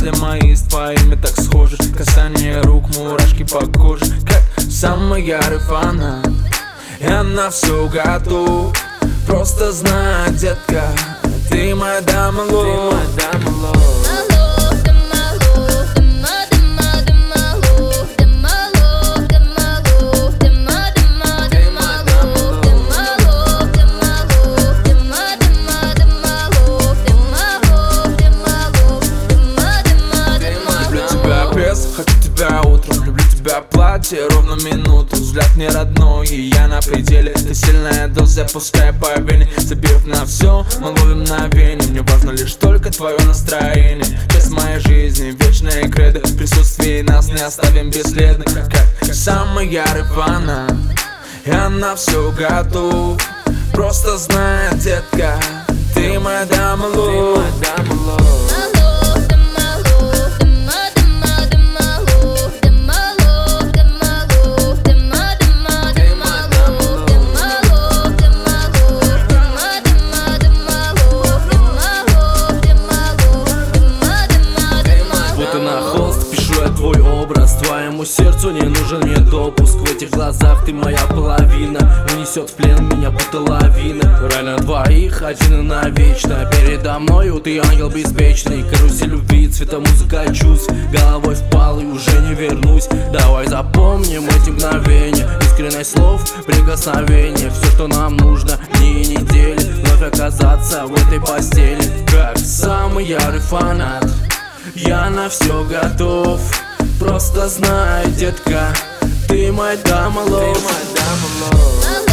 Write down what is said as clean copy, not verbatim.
Мысли мои с твоими так схожи. Касание рук, мурашки по коже. Как самый ярый фанат, я на все готов. Просто знай, детка, ты моя дама лов. Хочу тебя утром, люблю тебя платье ровно минуту. Взгляд не родной, и я на пределе. Ты сильная доза, пускай по вене. Забив на все, мы ловим мгновение. Мне важно лишь только твое настроение. Часть моей жизни, вечная кредо. В присутствии нас не оставим бесследно. Как самый ярый фанат, я на все готов. Просто знай, детка, ты моя дама лов. Твой образ, твоему сердцу не нужен мне допуск. В этих глазах ты моя половина, унесет в плен меня будто лавина. Рай на двоих, один и навечно. Передо мною ты ангел беспечный. Карусель любви, цвета музыка чувств. Головой впал и уже не вернусь. Давай запомним эти мгновения. Искренность слов, прикосновения. Все, что нам нужно, дни и недели. Вновь оказаться в этой постели. Как самый ярый фанат, я на все готов. Просто знай, детка, ты моя дама лов.